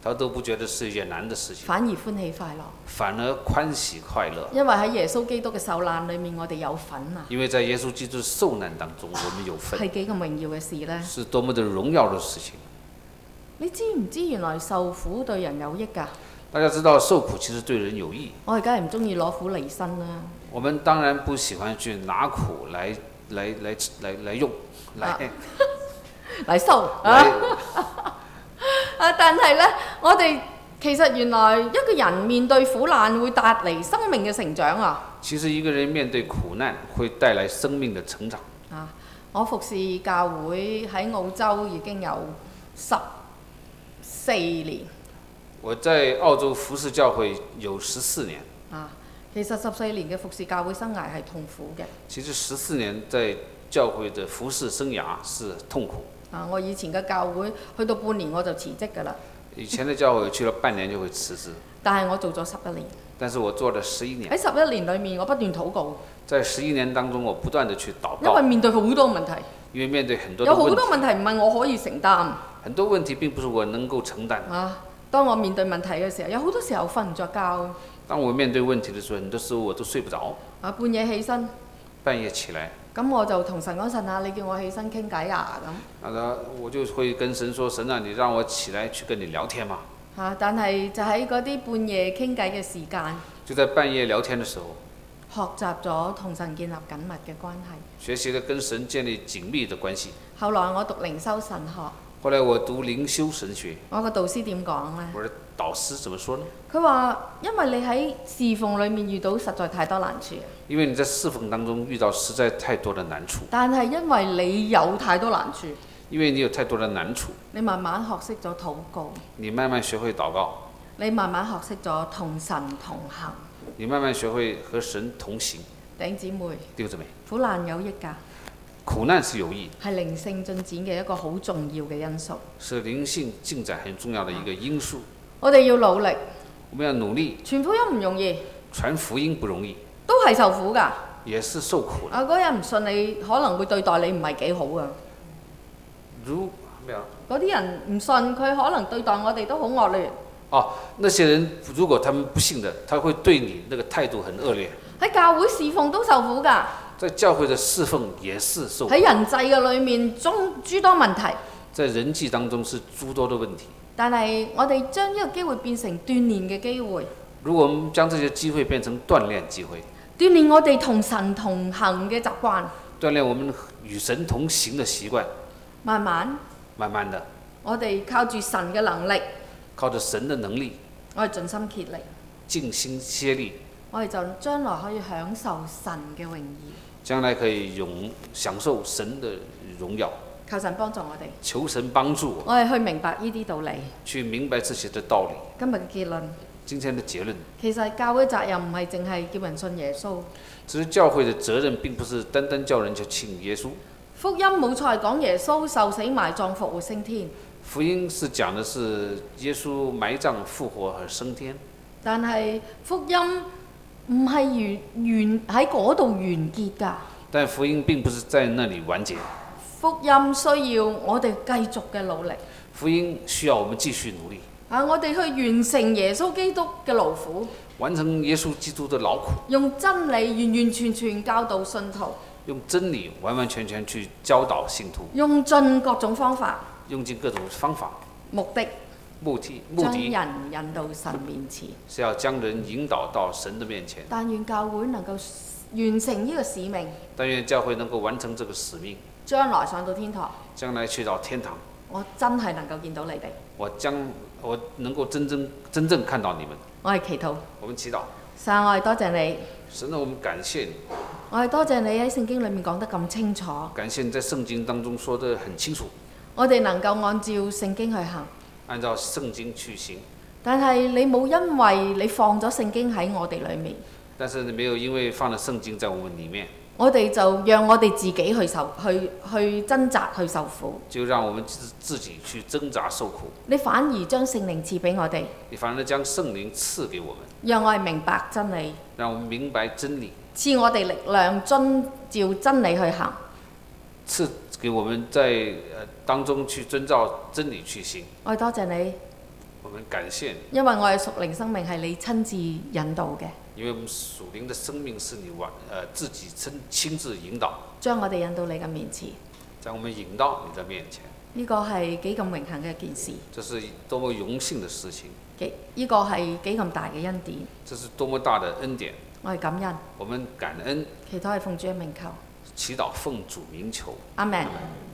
他都不覺得是一件難的事情， 反而歡喜快樂。 反而歡喜快樂。 因為喺耶穌基督嘅受難裏面，我哋有份啊！ 因為在耶穌基督受難當中，我們有份。 係幾咁榮耀嘅事呢？ 是多麼的榮耀的事情。 你知唔知原來受苦對人有益㗎？ 大家知道受苦其實對人有益。 我哋梗係唔中意攞苦離身啦。 我們當然不喜歡去拿苦來用， 嚟收但係呢，我哋其實原來一個人面對苦難會帶嚟生命嘅成長啊！ 其實一個人面對苦難會帶來生命的成長。 我服侍教會喺澳洲已經有14年。 我在澳洲服侍教會有14年。 其實14年嘅服侍教會生涯係痛苦嘅。 其實14年在教會的服侍生涯是痛苦。 我以前嘅教會去到半年我就辭職㗎啦。 以前的教會去了半年就會辭職。 但係我做咗11年。 但是我做了11年。 喺11年裏面，我不斷禱告。 在11年當中，我不斷地去禱告。 因為面對好多問題。 因為面對很多的問題。 有好多問題唔係我可以承擔。 很多問題並不是我能夠承擔。 當我面對問題嘅時候，有好多時候瞓唔着覺。 當我面對問題的時候，很多時候我都睡不着。 半夜起身。 半夜起來。 咁我就同神講：神啊，你叫我起身傾偈啊咁。 我就會跟神說：神啊，你讓我起來去跟你聊天嘛。 但係就喺嗰啲半夜傾偈嘅時間。 就在半夜聊天的時候。 學習咗同神建立緊密嘅關係。 學習了跟神建立緊密的關係。 後來我讀靈修神學。 後來我讀靈修神學。 我個導師點講呢？ 我的導師怎麼說呢？ 佢話：因為你喺侍奉裏面遇到實在太多難處。 因為你在侍奉當中遇到實在太多的難處。 但係因為你有太多難處。 因為你有太多的難處。 你慢慢學識咗禱告。 你慢慢學會禱告。 你慢慢學識咗同神同行。 你慢慢學會和神同行。 弟兄姊妹。 弟兄姊妹。 苦難有益㗎。 苦難是有益， 係靈性進展嘅一個好重要嘅因素。 是靈性進展很重要的一個因素。 我哋要努力。 我們要努力。 傳福音唔容易。 傳福音不容易。 都係受苦㗎。 也是受苦的。 嗰人唔信你，可能會對待你唔係幾好啊。嗰啲人唔信，佢可能對待我哋都好惡劣。 那些人如果他們不信的，他會對你那個態度很惡劣。 喺教會侍奉都受苦㗎。 在教會的侍奉也是受苦。 喺人際嘅裏面，諸多問題。 在人際當中是諸多的問題。 但係我哋將呢個機會變成鍛鍊嘅機會。 如果我們將這些機會變成鍛鍊機會， 鍛鍊我哋同神同行嘅習慣。 鍛鍊我們與神同行的習慣。 慢慢的， 我哋靠住神嘅能力。 靠着神的能力。 我哋盡心竭力。 盡心竭力。 我哋就將來可以享受神嘅榮耀。 將來可以享受神的榮耀。 求神幫助我哋。 求神幫助我。 我哋去明白呢啲道理。 去明白這些的道理。 今日嘅結論。 今天的結論。 其實教會責任唔係淨係叫人信耶穌。 其實教會的責任並不是單單叫人去信耶穌。 福音冇錯係講耶穌受死埋葬復活升天。 福音是講的是耶穌埋葬復活和升天。 但係福音唔係喺嗰度完結㗎。 但福音並不是在那裡完結。 福音需要我哋繼續嘅努力。 福音需要我們繼續努力。 我哋去完成耶穌基督嘅勞苦。 完成耶穌基督的勞苦。 用真理完完全全教導信徒。 用真理完完全全去教導信徒。 用盡各種方法。 用盡各種方法。 目的將人引到神面前。 是要將人引導到神的面前。 但願教會能夠完成呢個使命。 但願教會能夠完成這個使命。 將來上到天堂。 將來去到天堂。 我真係能夠見到你哋。 我能夠真正看到你們。 我係祈禱。 我們祈禱。 神，我係多謝你。 神，我們感謝你。 我係多謝你喺聖經裏面講得咁清楚。 感謝你在聖經當中說得很清楚。 我哋能夠按照聖經去行。 按照聖經去行。 但係你冇因為你放咗聖經喺我哋裏面。 但是你沒有因為放了聖經在我們裡面。 我哋就讓我哋自己去掙扎去受苦。 就讓我們自己去掙扎受苦。 你反而將聖靈賜俾我哋。 你反而將聖靈賜給我們。 讓我哋明白真理。 讓我們明白真理。 賜我哋力量遵照真理去行。 賜給我們在當中去遵照真理去行。 我哋多謝你。 我們感謝你， 因為我哋屬靈生命係你親自引導嘅， 因為我們屬靈的生命是你自己親自引導， 將我哋引到你嘅面前。 將我們引到你的面前。 呢個係幾咁榮幸嘅一件事， 這是多麼榮幸的事情。 呢個係幾咁大嘅恩典， 這是多麼大的恩典。 我係感恩， 我們感恩， 祈禱係奉主嘅名求， 祈禱奉主名求。 阿門。